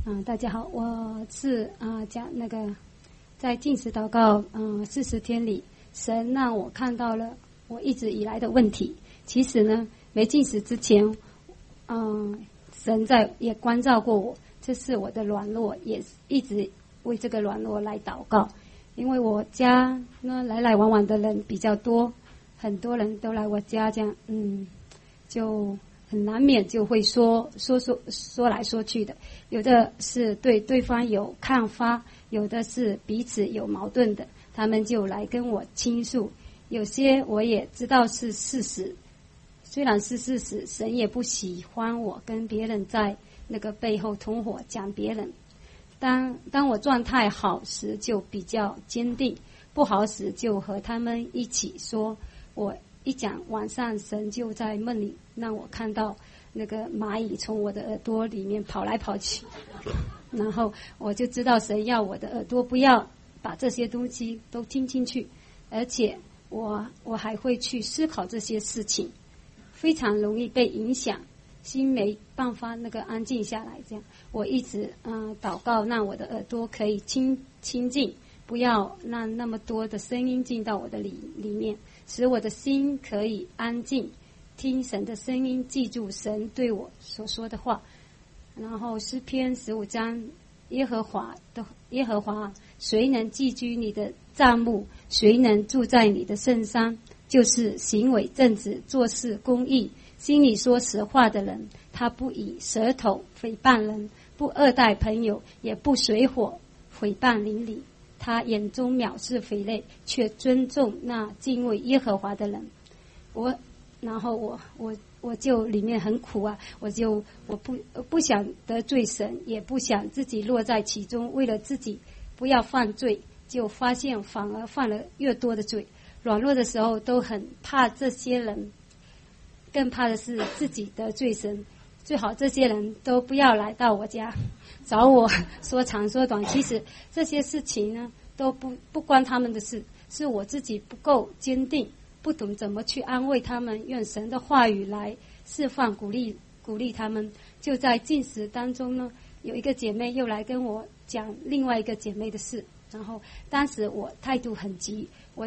大家好，我是讲那个在禁食祷告40天里，神让我看到了我一直以来的问题。其实呢，没禁食之前，神也关照过我，这是我的软弱，也一直为这个软弱来祷告。因为我家呢来来往往的人比较多，很多人都来我家，这样就很难免就会说来说去的，有的是对对方有看法，有的是彼此有矛盾的，他们就来跟我倾诉。有些我也知道是事实，虽然是事实，神也不喜欢我跟别人在那个背后同伙讲别人。当我状态好时就比较坚定，不好时就和他们一起说。我一讲晚上，神就在梦里让我看到那个蚂蚁从我的耳朵里面跑来跑去，然后我就知道神要我的耳朵不要把这些东西都听进去，而且我还会去思考这些事情，非常容易被影响，心没办法那个安静下来。这样我一直祷告，让我的耳朵可以清净，不要让那么多的声音进到我的里面，使我的心可以安静，听神的声音，记住神对我所说的话。然后诗篇15章，耶和华，谁能寄居你的帐幕？谁能住在你的圣山？就是行为正直，做事公义，心里说实话的人。他不以舌头诽谤人，不恶待朋友，也不随伙诽谤邻里。他眼中藐视匪类，却尊重那敬畏耶和华的人。然后我就里面很苦啊，我不想得罪神，也不想自己落在其中，为了自己不要犯罪，就发现反而犯了越多的罪。软弱的时候都很怕这些人，更怕的是自己得罪神。最好这些人都不要来到我家找我说长说短，其实这些事情呢都不关他们的事，是我自己不够坚定，不懂怎么去安慰他们，用神的话语来释放鼓励他们。就在禁食当中呢，有一个姐妹又来跟我讲另外一个姐妹的事，然后当时我态度很急，我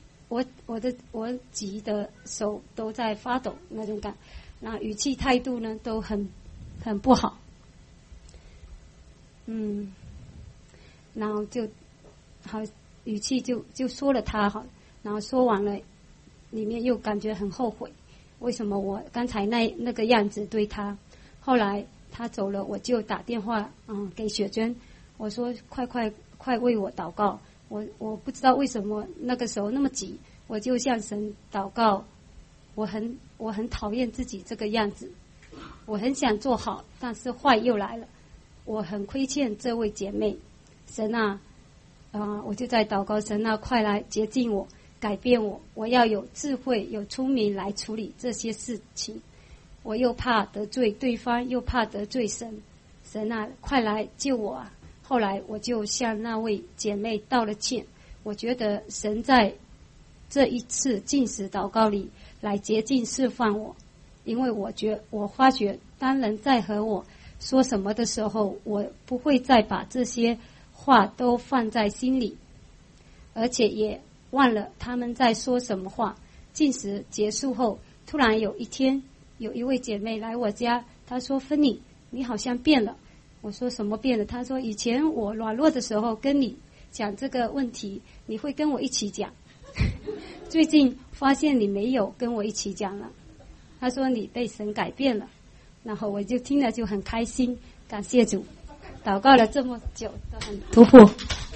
急的手都在发抖那种感，那语气态度呢都很不好。然后就好语气就说了他好，然后说完了里面又感觉很后悔，为什么我刚才那个样子对他。后来他走了，我就打电话给雪珍，我说快为我祷告。我不知道为什么那个时候那么急，我就向神祷告。我很讨厌自己这个样子，我很想做好，但是坏又来了，我很亏欠这位姐妹。神啊，我就在祷告，神啊，快来洁净我，改变我，我要有智慧有聪明来处理这些事情。我又怕得罪对方，又怕得罪神，神啊，快来救我啊。后来我就向那位姐妹道了歉，我觉得神在这一次禁食祷告里来洁净释放我，因为我发觉当人在和我说什么的时候，我不会再把这些话都放在心里，而且也忘了他们在说什么话。禁食结束后，突然有一天有一位姐妹来我家，她说芬妮，你好像变了。我说什么变了？她说以前我软弱的时候跟你讲这个问题，你会跟我一起讲，最近发现你没有跟我一起讲了。她说你被神改变了，然后我就听了就很开心，感谢主，祷告了这么久都很突破。